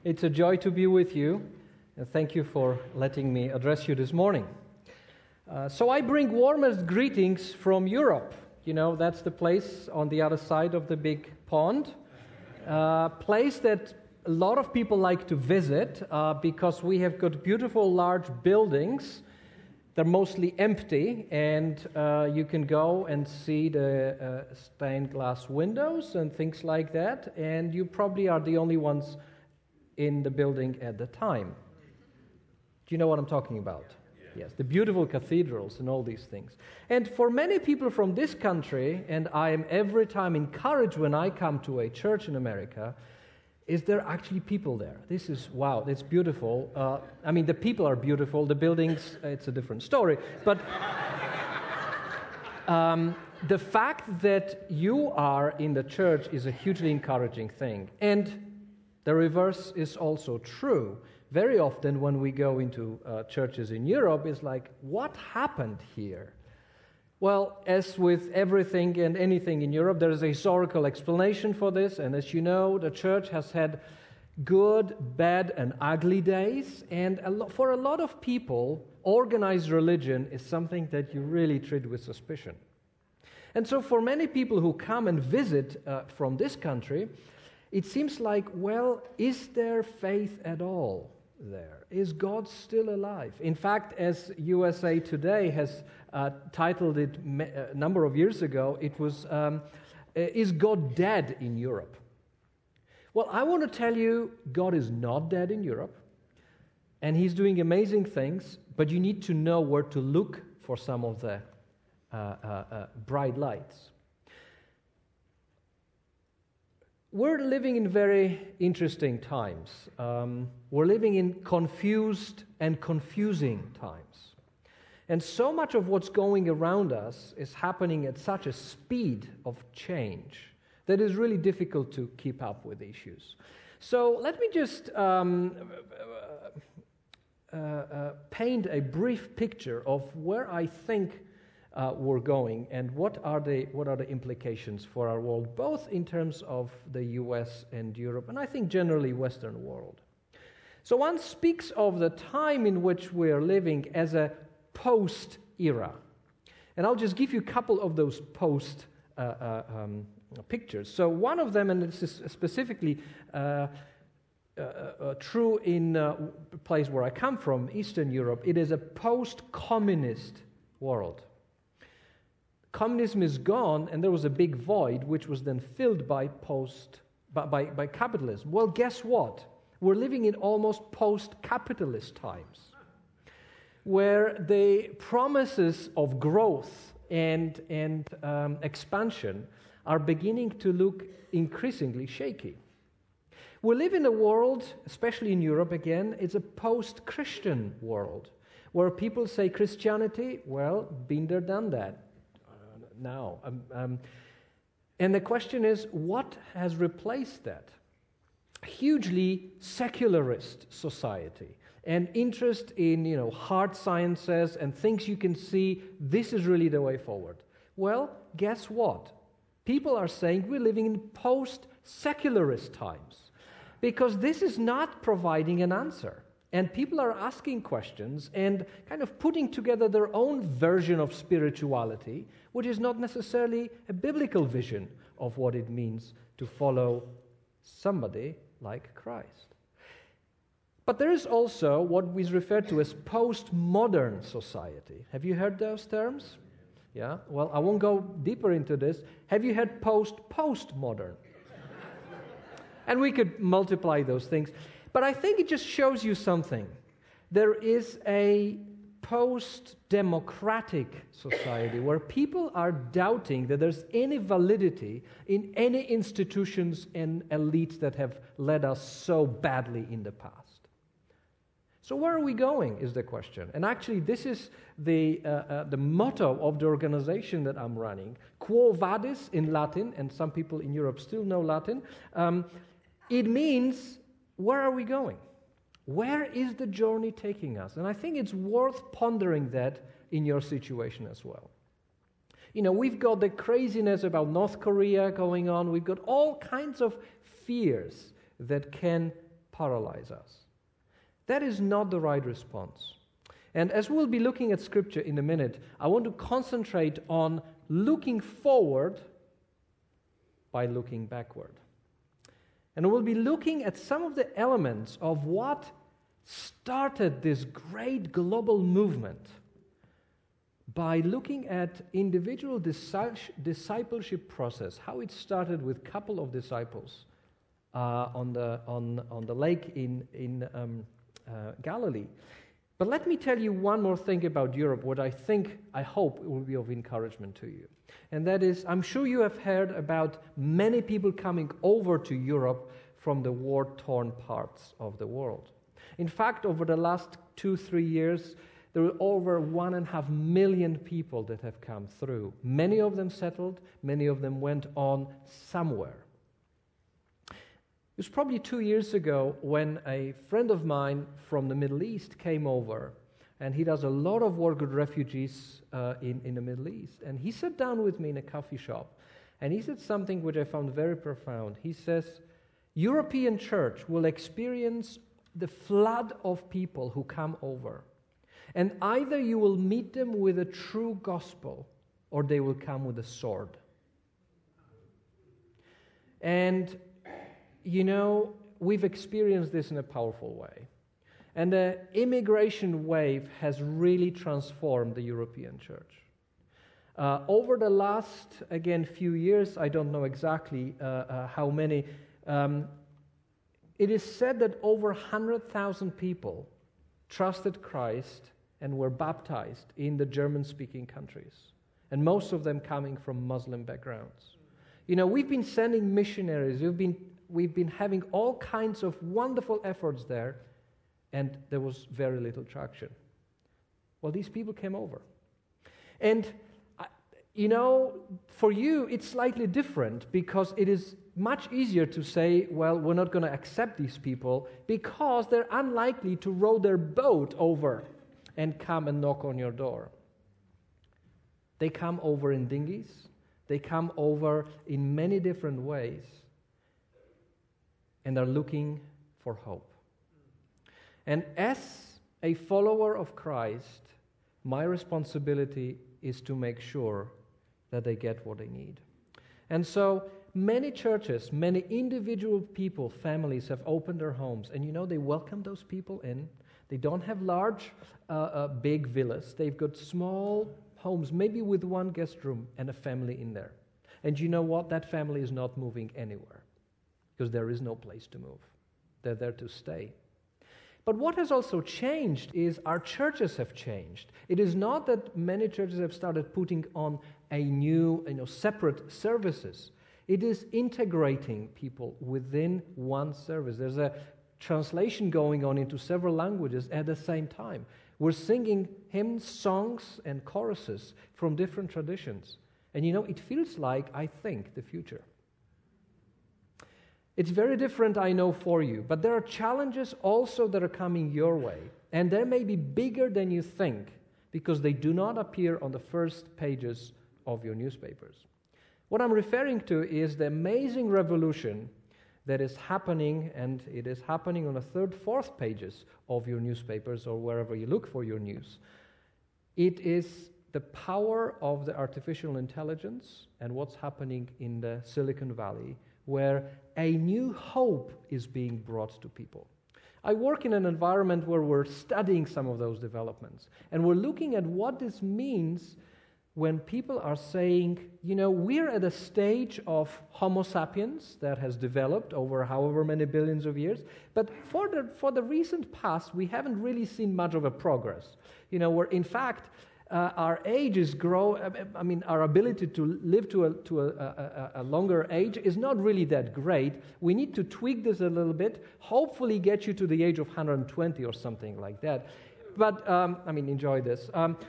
It's a joy to be with you, and thank you for letting me address you this morning. So I bring warmest greetings from Europe. You know, that's the place on the other side of the big pond, place that a lot of people like to visit because we have got beautiful large buildings. They're mostly empty, and you can go and see the stained glass windows and things like that, and you probably are the only ones in the building at the time. Do you know what I'm talking about? Yes, the beautiful cathedrals and all these things. And for many people from this country, and I am every time encouraged when I come to a church in America, is there actually people there? This is, wow, it's beautiful. I mean, the people are beautiful. The buildings, it's a different story. But the fact that you are in the church is a hugely encouraging thing. And the reverse is also true. Very often when we go into churches in Europe, it's like, what happened here? Well, as with everything and anything in Europe, there is a historical explanation for this. And as you know, the church has had good, bad, and ugly days. And for a lot of people, organized religion is something that you really treat with suspicion. And so for many people who come and visit from this country, it seems like, well, is there faith at all there? Is God still alive? In fact, as USA Today has titled it a number of years ago, it was, Is God dead in Europe? Well, I want to tell you, God is not dead in Europe, and He's doing amazing things, but you need to know where to look for some of the bright lights. We're living in very interesting times. We're living in confused and confusing times. And so much of what's going around us is happening at such a speed of change that it's really difficult to keep up with issues. So let me just paint a brief picture of where I think we're going, and what are the implications for our world, both in terms of the US and Europe, and I think generally Western world. So one speaks of the time in which we are living as a post-era. And I'll just give you a couple of those post pictures. So one of them, and this is specifically true in a place where I come from, Eastern Europe, it is a post-communist world. Communism is gone, and there was a big void, which was then filled by capitalism. Well, guess what? We're living in almost post-capitalist times, where the promises of growth and expansion are beginning to look increasingly shaky. We live in a world, especially in Europe again, it's a post-Christian world, where people say Christianity, well, been there, done that. Now. And the question is, what has replaced that? A hugely secularist society, and interest in, hard sciences and things you can see, this is really the way forward. Well, guess what? People are saying we're living in post-secularist times, because this is not providing an answer. And people are asking questions and kind of putting together their own version of spirituality, which is not necessarily a biblical vision of what it means to follow somebody like Christ. But there is also what we refer to as postmodern society. Have you heard those terms? Yeah? Well, I won't go deeper into this. Have you heard postmodern? And we could multiply those things. But I think it just shows you something. There is a post-democratic society where people are doubting that there's any validity in any institutions and elites that have led us so badly in the past. So where are we going is the question. And actually this is the motto of the organization that I'm running. Quo vadis in Latin, and some people in Europe still know Latin. It means, where are we going? Where is the journey taking us? And I think it's worth pondering that in your situation as well. We've got the craziness about North Korea going on. We've got all kinds of fears that can paralyze us. That is not the right response. And as we'll be looking at Scripture in a minute, I want to concentrate on looking forward by looking backward. And we'll be looking at some of the elements of what started this great global movement by looking at individual discipleship process, how it started with a couple of disciples on the lake in Galilee. But let me tell you one more thing about Europe, what I hope will be of encouragement to you. And that is, I'm sure you have heard about many people coming over to Europe from the war-torn parts of the world. In fact, over the last 2-3 years, there are over 1.5 million people that have come through. Many of them settled, many of them went on somewhere. It was probably 2 years ago when a friend of mine from the Middle East came over, and he does a lot of work with refugees in the Middle East. And he sat down with me in a coffee shop, and he said something which I found very profound. He says, European church will experience the flood of people who come over, and either you will meet them with a true gospel, or they will come with a sword. And we've experienced this in a powerful way. And the immigration wave has really transformed the European church. Over the last, few years, I don't know exactly how many, it is said that over 100,000 people trusted Christ and were baptized in the German-speaking countries, and most of them coming from Muslim backgrounds. We've been sending missionaries, we've been having all kinds of wonderful efforts there, and there was very little traction. Well, these people came over. And, for you, it's slightly different because it is much easier to say, well, we're not going to accept these people because they're unlikely to row their boat over and come and knock on your door. They come over in dinghies. They come over in many different ways, and are looking for hope. And as a follower of Christ, my responsibility is to make sure that they get what they need. And so many churches, many individual people, families have opened their homes, and they welcome those people in. They don't have large, big villas. They've got small homes, maybe with one guest room and a family in there. And you know what? That family is not moving anywhere because there is no place to move. They're there to stay. But what has also changed is our churches have changed. It is not that many churches have started putting on a new, separate services. It is integrating people within one service. There's a translation going on into several languages at the same time. We're singing hymns, songs, and choruses from different traditions. And it feels like, I think, the future. It's very different, I know, for you. But there are challenges also that are coming your way. And they may be bigger than you think because they do not appear on the first pages of your newspapers. What I'm referring to is the amazing revolution that is happening, and it is happening on the 3rd, 4th pages of your newspapers or wherever you look for your news. It is the power of the artificial intelligence and what's happening in the Silicon Valley, where a new hope is being brought to people. I work in an environment where we're studying some of those developments, and we're looking at what this means when people are saying, we're at a stage of Homo sapiens that has developed over however many billions of years, but for the recent past, we haven't really seen much of a progress. Where in fact, our age is our ability to live to a longer age is not really that great. We need to tweak this a little bit, hopefully get you to the age of 120 or something like that. But, enjoy this.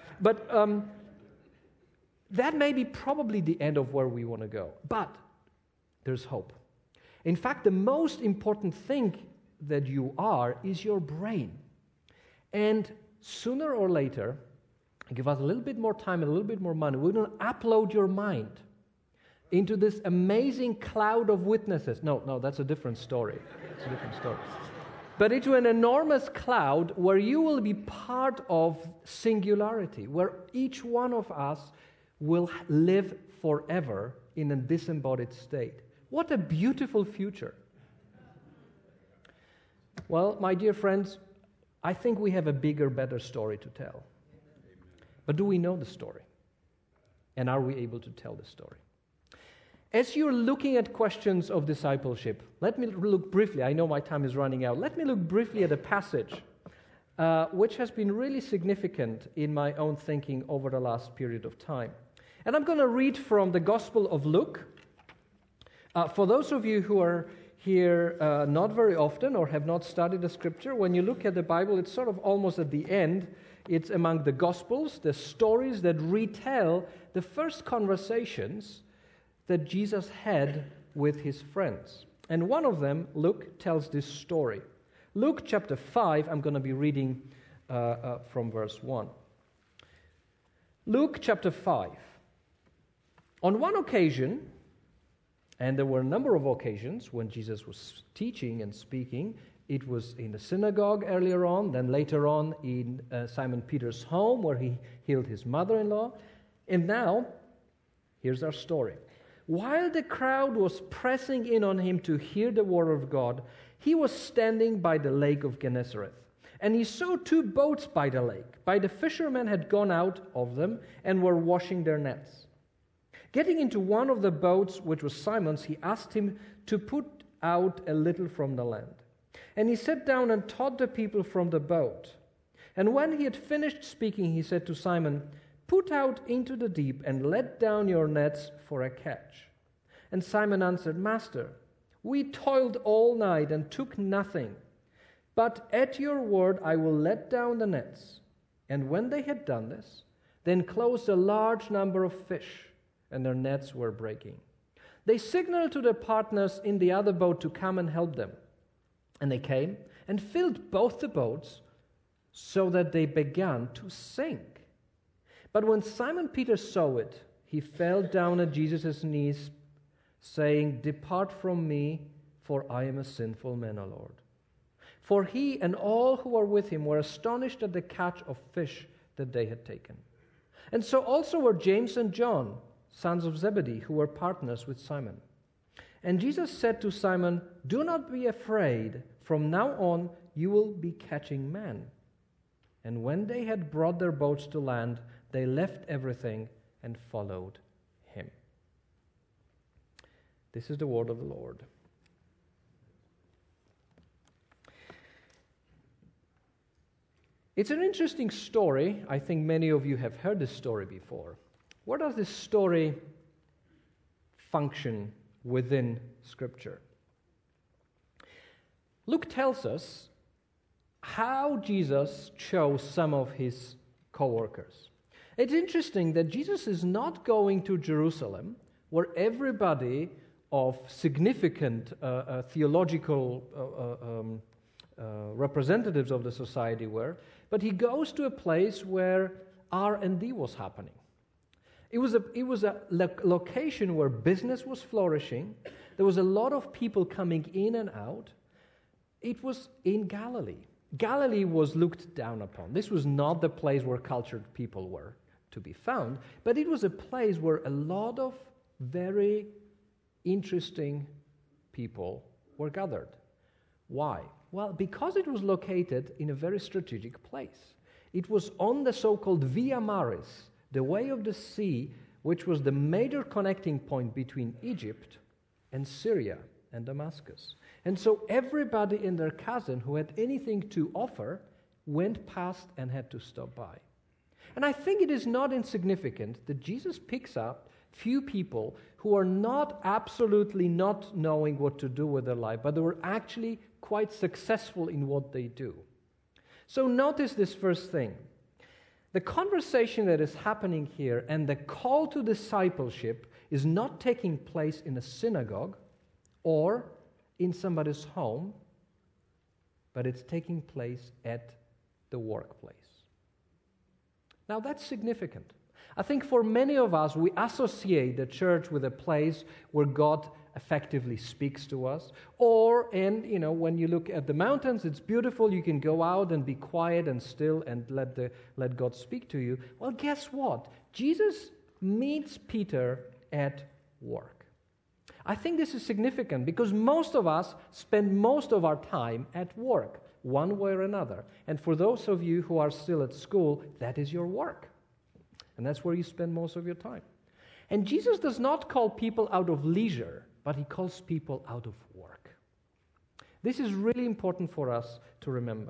That may be probably the end of where we want to go. But there's hope. In fact, the most important thing that you are is your brain. And sooner or later, give us a little bit more time and a little bit more money, we're going to upload your mind into this amazing cloud of witnesses. No, that's a different story. It's a different story. but into an enormous cloud where you will be part of singularity, where each one of us will live forever in a disembodied state. What a beautiful future. Well, my dear friends, I think we have a bigger, better story to tell. But do we know the story? And are we able to tell the story? As you're looking at questions of discipleship, let me look briefly, I know my time is running out, let me look briefly at a passage which has been really significant in my own thinking over the last period of time. And I'm going to read from the Gospel of Luke. For those of you who are here not very often or have not studied the Scripture, when you look at the Bible, it's sort of almost at the end. It's among the Gospels, the stories that retell the first conversations that Jesus had with his friends. And one of them, Luke, tells this story. Luke chapter 5, I'm going to be reading from verse 1. Luke chapter 5. On one occasion, and there were a number of occasions when Jesus was teaching and speaking. It was in the synagogue earlier on, then later on in Simon Peter's home where he healed his mother-in-law. And now, here's our story. While the crowd was pressing in on him to hear the word of God, he was standing by the lake of Gennesareth. And he saw two boats by the lake. But the fishermen had gone out of them and were washing their nets. Getting into one of the boats, which was Simon's, he asked him to put out a little from the land. And he sat down and taught the people from the boat. And when he had finished speaking, he said to Simon, "Put out into the deep and let down your nets for a catch." And Simon answered, "Master, we toiled all night and took nothing. But at your word I will let down the nets." And when they had done this, they enclosed a large number of fish, and their nets were breaking. They signaled to their partners in the other boat to come and help them. And they came and filled both the boats so that they began to sink. But when Simon Peter saw it, he fell down at Jesus' knees, saying, "Depart from me, for I am a sinful man, O Lord." For he and all who were with him were astonished at the catch of fish that they had taken. And so also were James and John, sons of Zebedee, who were partners with Simon. And Jesus said to Simon, "Do not be afraid. From now on you will be catching men." And when they had brought their boats to land, they left everything and followed him. This is the word of the Lord. It's an interesting story. I think many of you have heard this story before. Where does this story function within Scripture? Luke tells us how Jesus chose some of his co-workers. It's interesting that Jesus is not going to Jerusalem, where everybody of significant theological representatives of the society were, but he goes to a place where R&D was happening. It was a location where business was flourishing. There was a lot of people coming in and out. It was in Galilee. Galilee was looked down upon. This was not the place where cultured people were to be found, but it was a place where a lot of very interesting people were gathered. Why? Well, because it was located in a very strategic place. It was on the so-called Via Maris, the way of the sea, which was the major connecting point between Egypt and Syria and Damascus. And so everybody and their cousin who had anything to offer went past and had to stop by. And I think it is not insignificant that Jesus picks up few people who are not absolutely not knowing what to do with their life, but they were actually quite successful in what they do. So notice this first thing. The conversation that is happening here and the call to discipleship is not taking place in a synagogue or in somebody's home, but it's taking place at the workplace. Now that's significant. I think for many of us, we associate the church with a place where God effectively speaks to us. Or, and when you look at the mountains, it's beautiful. You can go out and be quiet and still and let God speak to you. Well, guess what? Jesus meets Peter at work. I think this is significant because most of us spend most of our time at work, one way or another. And for those of you who are still at school, that is your work. And that's where you spend most of your time. And Jesus does not call people out of leisure, but he calls people out of work. This is really important for us to remember.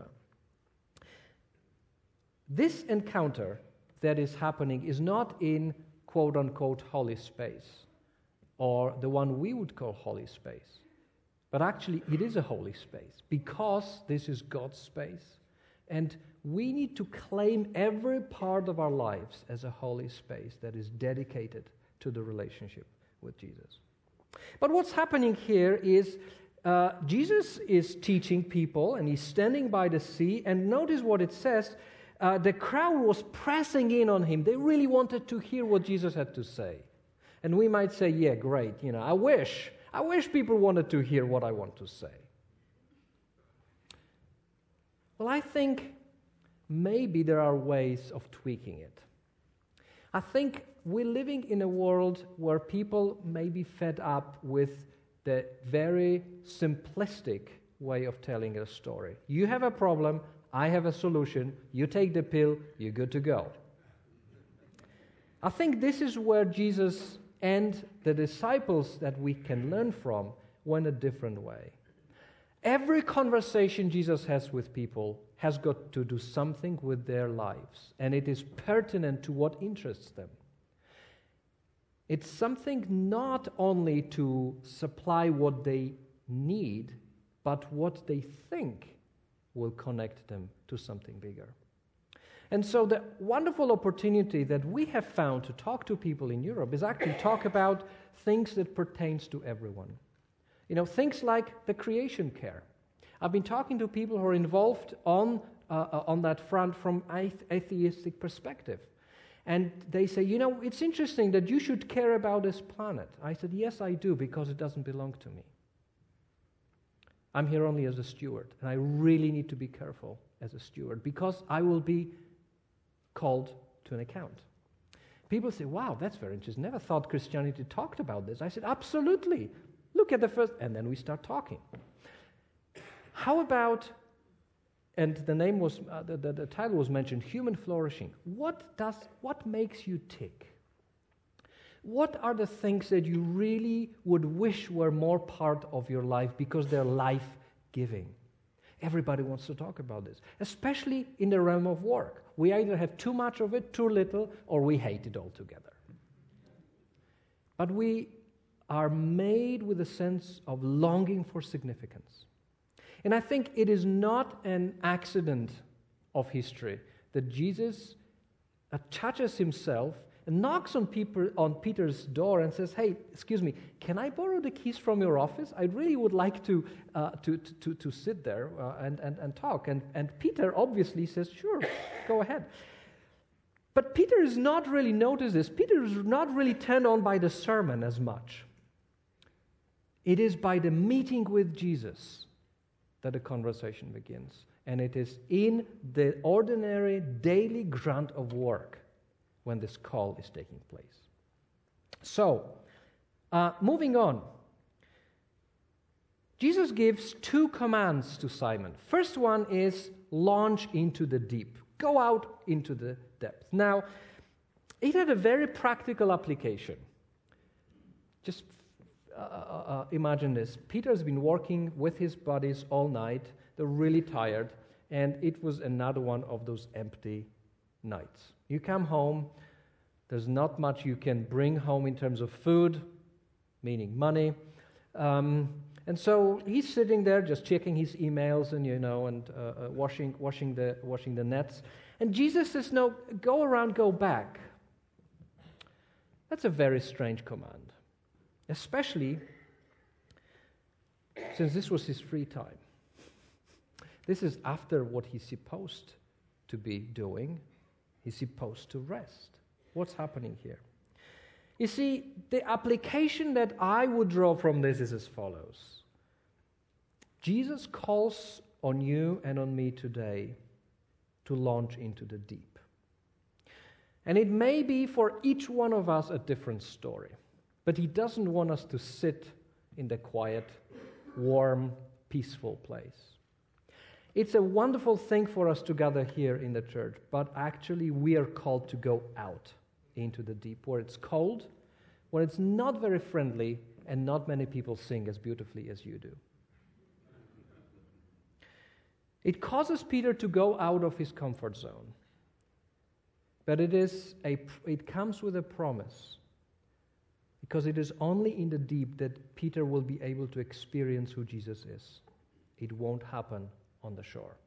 This encounter that is happening is not in quote-unquote holy space, or the one we would call holy space. But actually, it is a holy space because this is God's space. And we need to claim every part of our lives as a holy space that is dedicated to the relationship with Jesus. But what's happening here is Jesus is teaching people, and he's standing by the sea, and notice what it says. The crowd was pressing in on him. They really wanted to hear what Jesus had to say. And we might say, yeah, great, I wish people wanted to hear what I want to say. Well, I think maybe there are ways of tweaking it. I think we're living in a world where people may be fed up with the very simplistic way of telling a story. You have a problem, I have a solution, you take the pill, you're good to go. I think this is where Jesus and the disciples that we can learn from went a different way. Every conversation Jesus has with people has got to do something with their lives, and it is pertinent to what interests them. It's something not only to supply what they need, but what they think will connect them to something bigger. And so the wonderful opportunity that we have found to talk to people in Europe is actually talk about things that pertains to everyone. Things like the creation care. I've been talking to people who are involved on that front from atheistic perspective. And they say, it's interesting that you should care about this planet. I said, yes, I do, because it doesn't belong to me. I'm here only as a steward, and I really need to be careful as a steward, because I will be called to an account. People say, wow, that's very interesting. Never thought Christianity talked about this. I said, absolutely. Look at the first, and then we start talking. How about, and the name was, the title was mentioned, human flourishing. What makes you tick? What are the things that you really would wish were more part of your life because they're life-giving? Everybody wants to talk about this, especially in the realm of work. We either have too much of it, too little, or we hate it altogether. But we are made with a sense of longing for significance. And I think it is not an accident of history that Jesus attaches himself and knocks on Peter's door and says, hey, excuse me, can I borrow the keys from your office? I really would like to sit there and talk. And Peter obviously says, sure, go ahead. But Peter is not really noticed this. Peter is not really turned on by the sermon as much. It is by the meeting with Jesus that the conversation begins. And it is in the ordinary daily grunt of work when this call is taking place. So, moving on. Jesus gives two commands to Simon. First one is launch into the deep. Go out into the depth. Now, it had a very practical application. Just imagine this. Peter's been working with his buddies all night. They're really tired. And it was another one of those empty nights. You come home, there's not much you can bring home in terms of food, meaning money. And so he's sitting there just checking his emails and washing the nets. And Jesus says, no, go around, go back. That's a very strange command, especially since this was his free time. This is after what he's supposed to be doing. He's supposed to rest. What's happening here? You see, the application that I would draw from this is as follows. Jesus calls on you and on me today to launch into the deep. And it may be for each one of us a different story, but he doesn't want us to sit in the quiet, warm, peaceful place. It's a wonderful thing for us to gather here in the church, but actually we are called to go out into the deep, where it's cold, where it's not very friendly, and not many people sing as beautifully as you do. It causes Peter to go out of his comfort zone, but it comes with a promise, because it is only in the deep that Peter will be able to experience who Jesus is. It won't happen on the shore.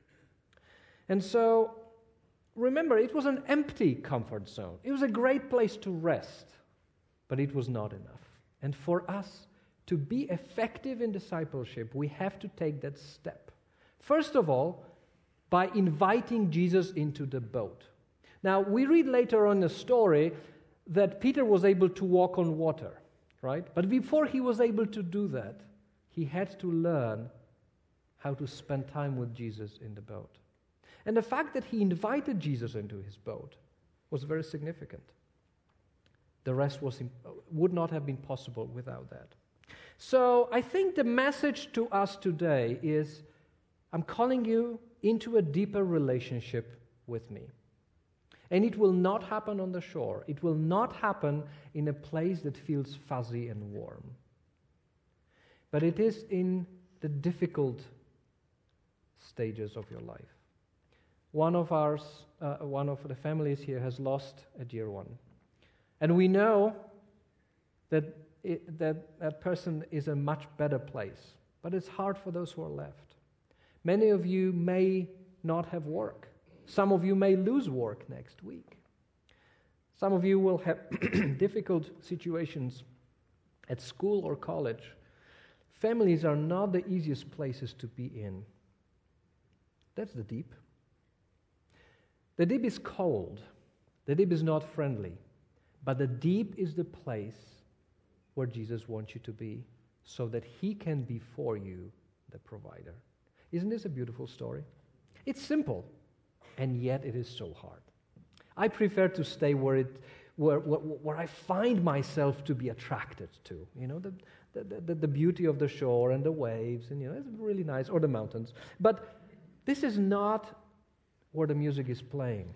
And so, remember, it was an empty comfort zone. It was a great place to rest, but it was not enough. And for us to be effective in discipleship, we have to take that step. First of all, by inviting Jesus into the boat. Now, we read later on in the story that Peter was able to walk on water, right? But before he was able to do that, he had to learn how to spend time with Jesus in the boat. And the fact that he invited Jesus into his boat was very significant. The rest would not have been possible without that. So I think the message to us today is, I'm calling you into a deeper relationship with me. And it will not happen on the shore. It will not happen in a place that feels fuzzy and warm. But it is in the difficult stages of your life. One of the families here has lost a dear one. And we know that that person is a much better place. But it's hard for those who are left. Many of you may not have work. Some of you may lose work next week. Some of you will have difficult situations at school or college. Families are not the easiest places to be in. That's the deep. The deep is cold. The deep is not friendly. But the deep is the place where Jesus wants you to be, so that he can be for you the provider. Isn't this a beautiful story? It's simple, and yet it is so hard. I prefer to stay where I find myself to be attracted to. You know, the beauty of the shore and the waves, and it's really nice, or the mountains. But this is not where the music is playing.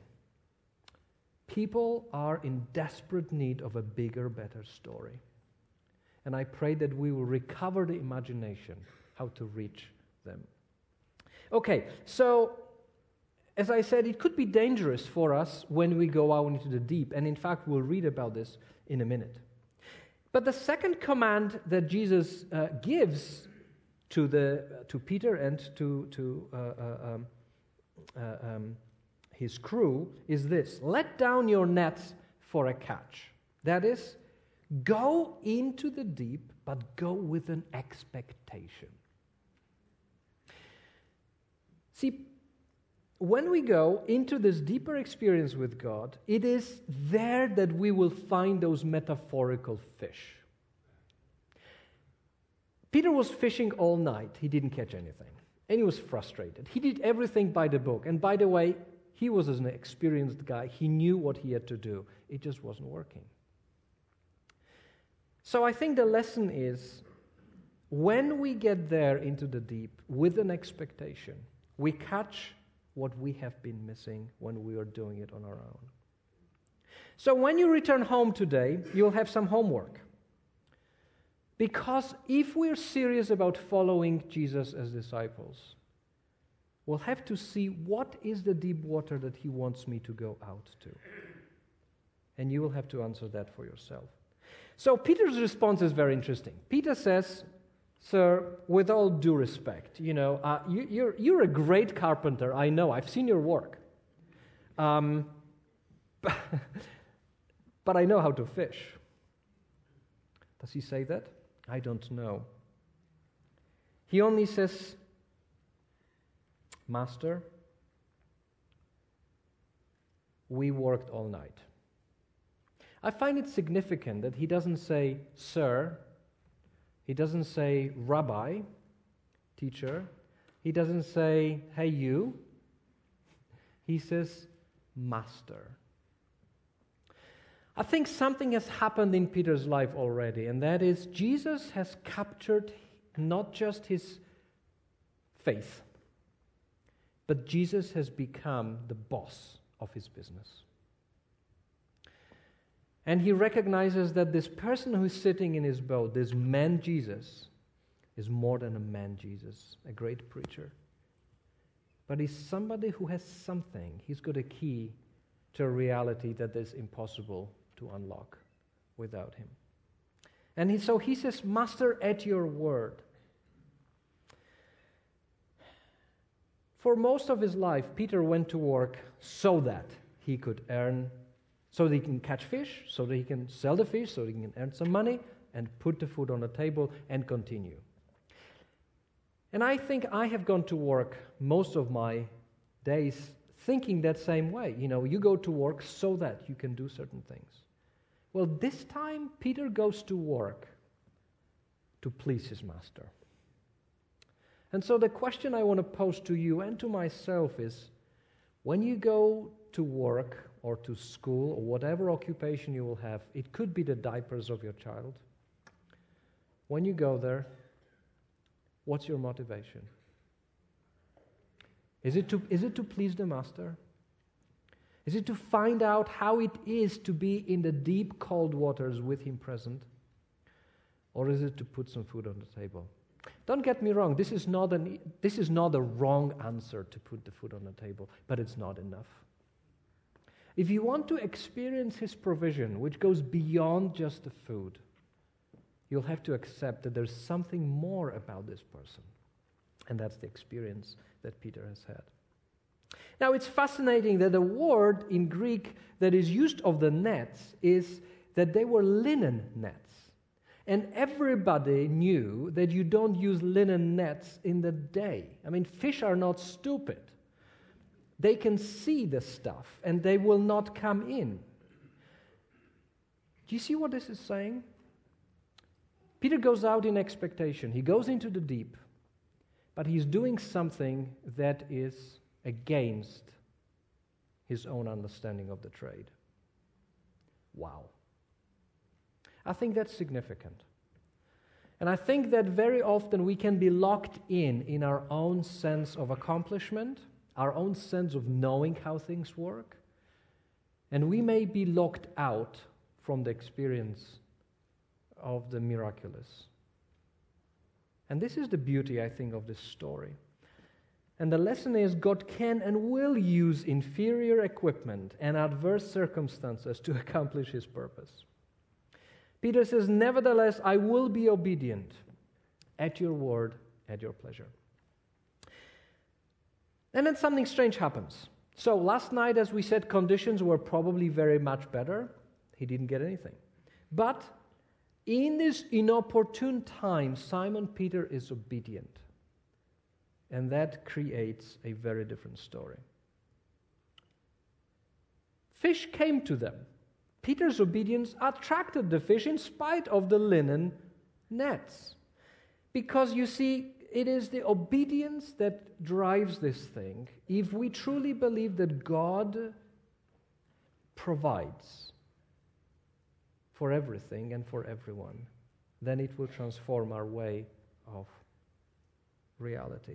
People are in desperate need of a bigger, better story. And I pray that we will recover the imagination how to reach them. Okay, so as I said, it could be dangerous for us when we go out into the deep. And in fact, we'll read about this in a minute. But the second command that Jesus gives to Peter and to his crew is this: let down your nets for a catch. That is, go into the deep, but go with an expectation. See, when we go into this deeper experience with God, it is there that we will find those metaphorical fish. Peter was fishing all night. He didn't catch anything. And he was frustrated. He did everything by the book. And by the way, he was an experienced guy. He knew what he had to do. It just wasn't working. So I think the lesson is, when we get there into the deep with an expectation, we catch what we have been missing when we are doing it on our own. So when you return home today, you'll have some homework. Because if we're serious about following Jesus as disciples, we'll have to see what is the deep water that he wants me to go out to. And you will have to answer that for yourself. So Peter's response is very interesting. Peter says, "Sir, with all due respect, you're a great carpenter. I know. I've seen your work. But I know how to fish." Does he say that? I don't know. He only says, "Master, we worked all night. I find it significant that he doesn't say sir, he doesn't say rabbi, teacher, he doesn't say hey you, he says master. I think something has happened in Peter's life already, and that is Jesus has captured not just his faith, but Jesus has become the boss of his business. And he recognizes that this person who's sitting in his boat, this man Jesus, is more than a man Jesus, a great preacher. But he's somebody who has something. He's got a key to a reality that is impossible to unlock without him. And so he says, Master, at your word. For most of his life, Peter went to work so that he could earn, so that he can catch fish, so that he can sell the fish, so that he can earn some money and put the food on the table and continue. And I think I have gone to work most of my days thinking that same way. You go to work so that you can do certain things. Well, this time Peter goes to work to please his master. And so the question I want to pose to you and to myself is, when you go to work or to school or whatever occupation you will have, it could be the diapers of your child. When you go there, what's your motivation? Is it to please the master? Is it to find out how it is to be in the deep cold waters with him present? Or is it to put some food on the table? Don't get me wrong, this is not a wrong answer to put the food on the table, but it's not enough. If you want to experience his provision, which goes beyond just the food, you'll have to accept that there's something more about this person. And that's the experience that Peter has had. Now, it's fascinating that the word in Greek that is used of the nets is that they were linen nets. And everybody knew that you don't use linen nets in the day. I mean, fish are not stupid. They can see the stuff, and they will not come in. Do you see what this is saying? Peter goes out in expectation. He goes into the deep, but he's doing something that is against his own understanding of the trade. Wow. I think that's significant. And I think that very often we can be locked in our own sense of accomplishment, our own sense of knowing how things work, and we may be locked out from the experience of the miraculous. And this is the beauty, I think, of this story. And the lesson is God can and will use inferior equipment and adverse circumstances to accomplish his purpose. Peter says, nevertheless, I will be obedient at your word, at your pleasure. And then something strange happens. So last night, as we said, conditions were probably very much better. He didn't get anything. But in this inopportune time, Simon Peter is obedient. And that creates a very different story. Fish came to them. Peter's obedience attracted the fish in spite of the linen nets. Because you see, it is the obedience that drives this thing. If we truly believe that God provides for everything and for everyone, then it will transform our way of reality.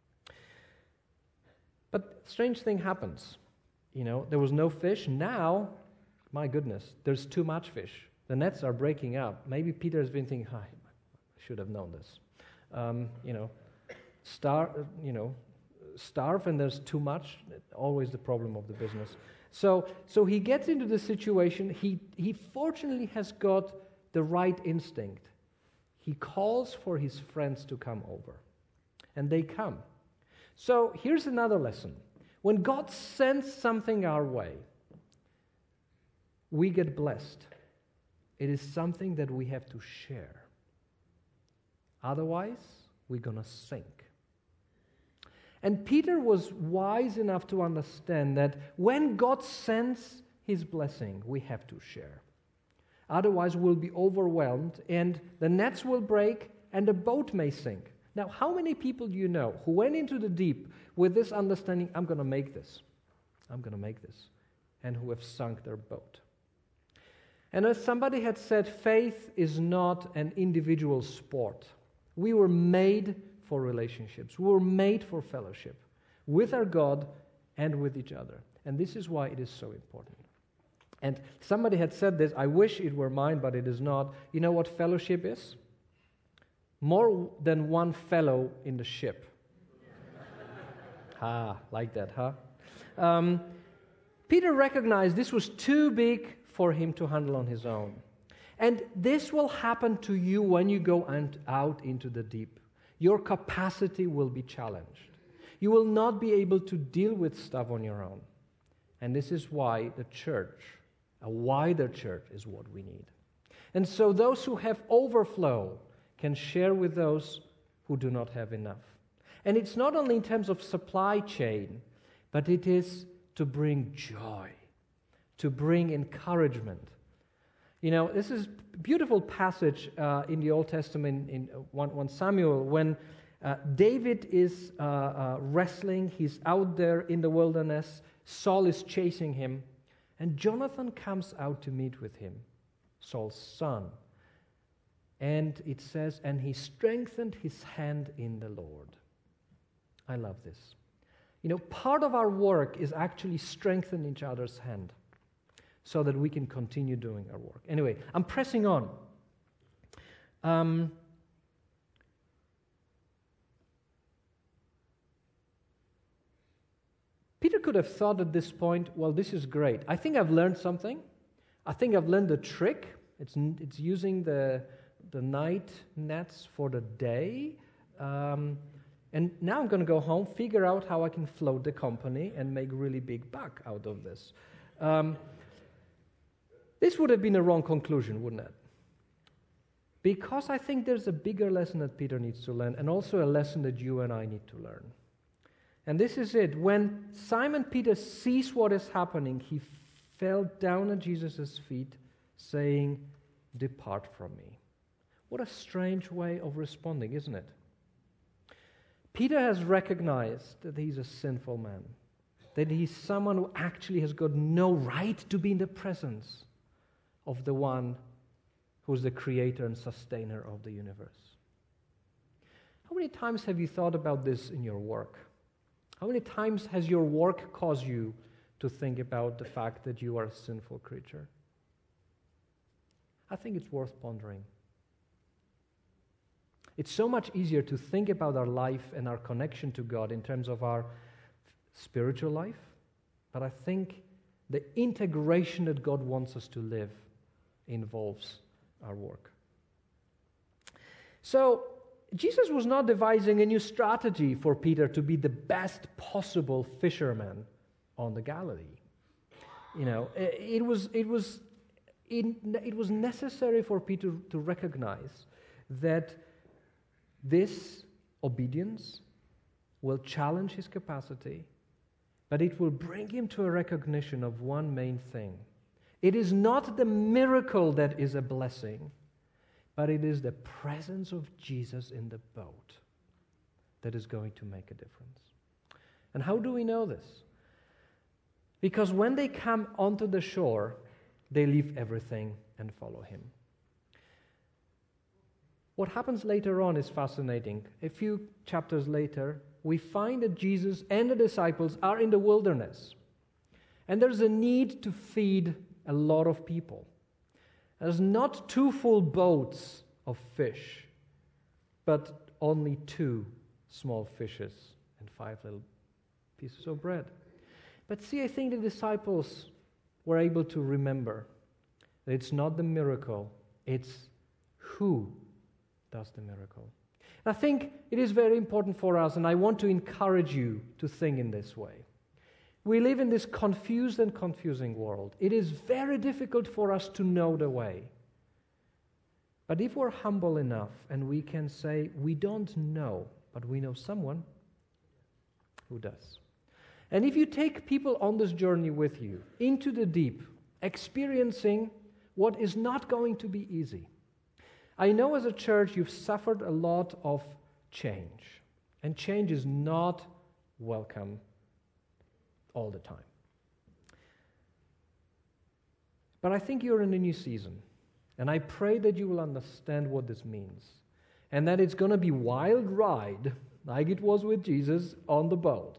But strange thing happens. There was no fish. Now, my goodness, there's too much fish. The nets are breaking up. Maybe Peter has been thinking, I should have known this. Starve and there's too much. Always the problem of the business. So he gets into the situation. He fortunately has got the right instinct. He calls for his friends to come over. And they come. So here's another lesson. When God sends something our way, we get blessed. It is something that we have to share. Otherwise, we're going to sink. And Peter was wise enough to understand that when God sends his blessing, we have to share. Otherwise, we'll be overwhelmed, and the nets will break, and the boat may sink. Now, how many people do you know who went into the deep with this understanding, I'm going to make this, and who have sunk their boat? And as somebody had said, faith is not an individual sport. We were made for relationships. We were made for fellowship with our God and with each other. And this is why it is so important. And somebody had said this, I wish it were mine, but it is not. You know what fellowship is? More than one fellow in the ship. Like that, huh? Peter recognized this was too big for him to handle on his own. And this will happen to you when you go out into the deep. Your capacity will be challenged. You will not be able to deal with stuff on your own. And this is why the church, a wider church, is what we need. And so those who have overflow can share with those who do not have enough. And it's not only in terms of supply chain, but it is to bring joy, to bring encouragement. You know, this is a beautiful passage in the Old Testament in 1 Samuel when David is wrestling. He's out there in the wilderness. Saul is chasing him. And Jonathan comes out to meet with him, Saul's son. And it says, and he strengthened his hand in the Lord. I love this. You know, part of our work is actually strengthening each other's hand so that we can continue doing our work. Anyway, I'm pressing on. Peter could have thought at this point, well, this is great. I think I've learned something. I think I've learned the trick. It's using the night nets for the day. And now I'm going to go home, figure out how I can float the company and make really big buck out of this. This would have been a wrong conclusion, wouldn't it? Because I think there's a bigger lesson that Peter needs to learn, and also a lesson that you and I need to learn. And this is it. When Simon Peter sees what is happening, he fell down at Jesus' feet, saying, "Depart from me." What a strange way of responding, isn't it? Peter has recognized that he's a sinful man, that he's someone who actually has got no right to be in the presence of the one who's the creator and sustainer of the universe. How many times have you thought about this in your work? How many times has your work caused you to think about the fact that you are a sinful creature? I think it's worth pondering. It's so much easier to think about our life and our connection to God in terms of our spiritual life, but I think the integration that God wants us to live involves our work. So, Jesus was not devising a new strategy for Peter to be the best possible fisherman on the Galilee. You know, it was necessary for Peter to recognize that this obedience will challenge his capacity, but it will bring him to a recognition of one main thing. It is not the miracle that is a blessing, but it is the presence of Jesus in the boat that is going to make a difference. And how do we know this? Because when they come onto the shore, they leave everything and follow him. What happens later on is fascinating. A few chapters later, we find that Jesus and the disciples are in the wilderness. And there's a need to feed a lot of people. There's not 2 full boats of fish, but only 2 small fishes and 5 little pieces of bread. But see, I think the disciples were able to remember that it's not the miracle, it's who does the miracle. And I think it is very important for us, and I want to encourage you to think in this way. We live in this confused and confusing world. It is very difficult for us to know the way. But if we're humble enough and we can say, we don't know, but we know someone who does. And if you take people on this journey with you, into the deep, experiencing what is not going to be easy. I know as a church you've suffered a lot of change, and change is not welcome all the time. But I think you're in a new season, and I pray that you will understand what this means, and that it's going to be wild ride, like it was with Jesus on the boat.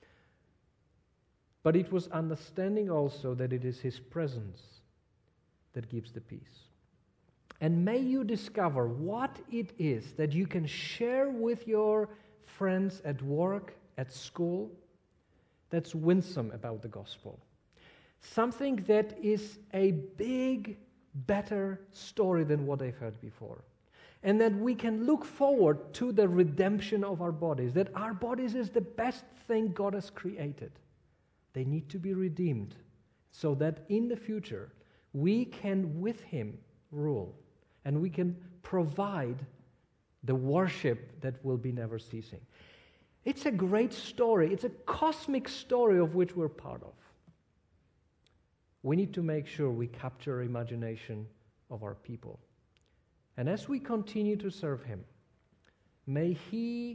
But it was understanding also that it is His presence that gives the peace. And may you discover what it is that you can share with your friends at work, at school, that's winsome about the gospel. Something that is a big, better story than what they've heard before. And that we can look forward to the redemption of our bodies, that our bodies is the best thing God has created. They need to be redeemed so that in the future we can with Him rule and we can provide the worship that will be never ceasing. It's a great story. It's a cosmic story of which we're part of. We need to make sure we capture imagination of our people. And as we continue to serve Him, may He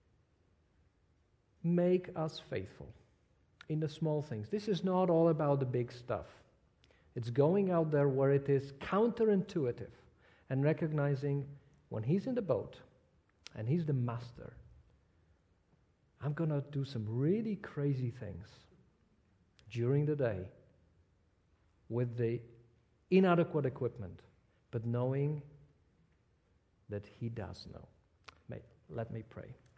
make us faithful in the small things. This is not all about the big stuff. It's going out there where it is counterintuitive and recognizing when He's in the boat and He's the master, I'm going to do some really crazy things during the day with the inadequate equipment, but knowing that He does know. Let me pray.